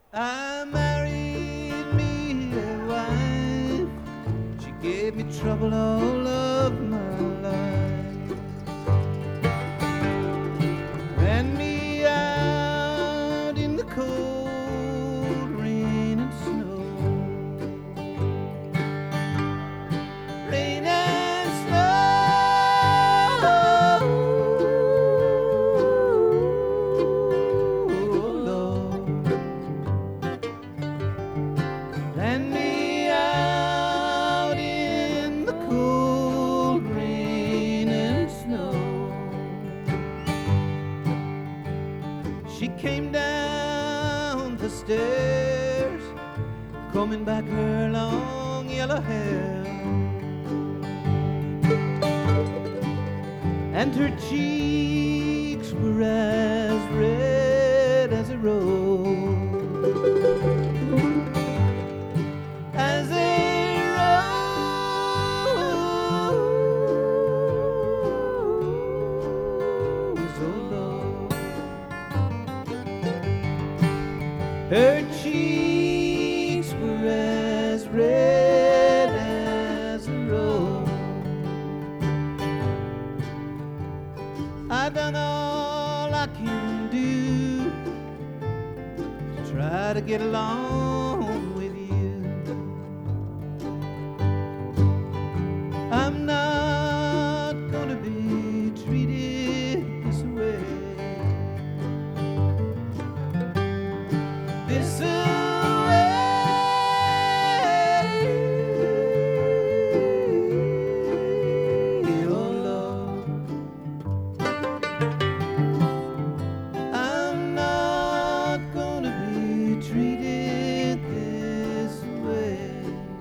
I married me a wife. She gave me trouble all of my life. Ran me out in the cold rain and snow. Rain and snow. Oh, Lord. Ran me out in the cold rain and snow. She came down the stairs, combing back her long yellow hair, and her cheeks were as red as a rose. As a rose, oh Lord. Her cheeks were as red as a rose. I've done all I can do to try to get along with you. I'm not gonna be treated this way. This way, oh Lord. I'm not gonna be treated this way.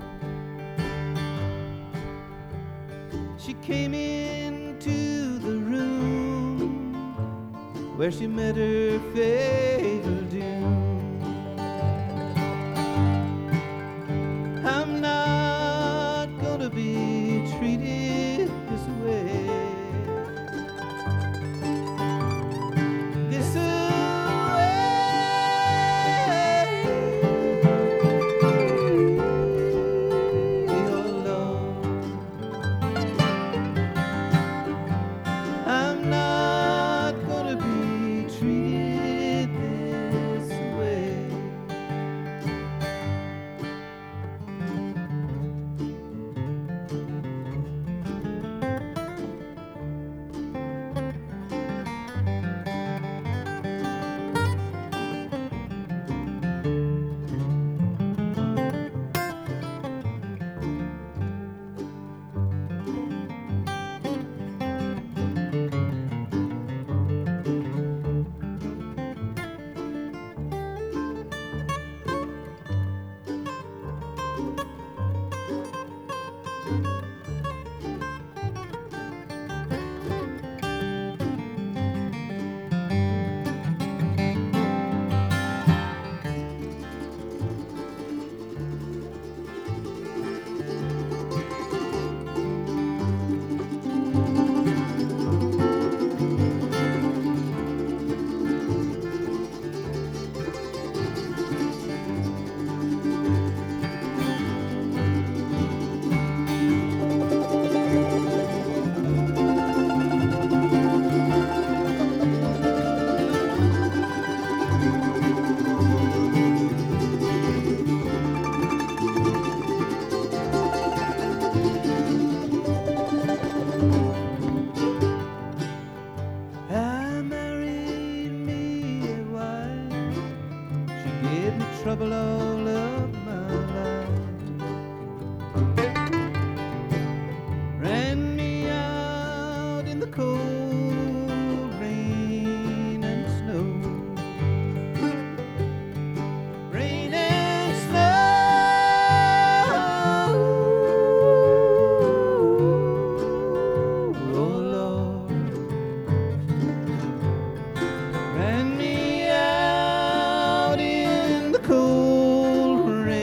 She came into the room where she met her fatal doom. I'm not gonna be treated this way. This way, oh Lord. I'm not gonna be treated this way. I married me a wife. She gave me trouble all of my life. Ran me out in the cold rain and snow. Rain and snow. Oh Lord. Ran me out in the cold rain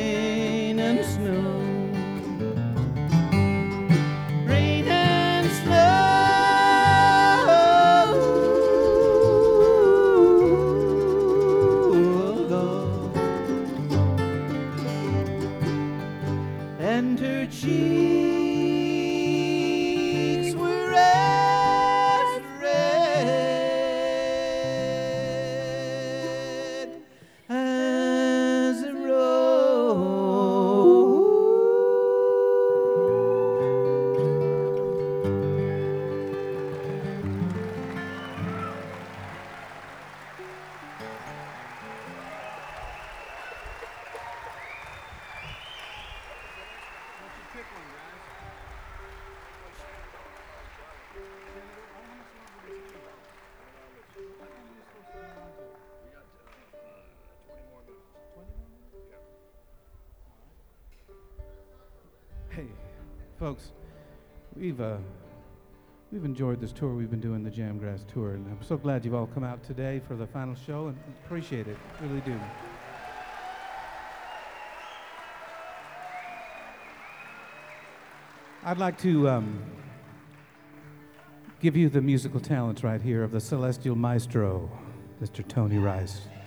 folks, we've enjoyed this tour. We've been doing the Jamgrass tour, and I'm so glad you've all come out today for the final show, and appreciate it, really do. I'd like to give you the musical talents right here of the celestial maestro, Mr. Tony Rice.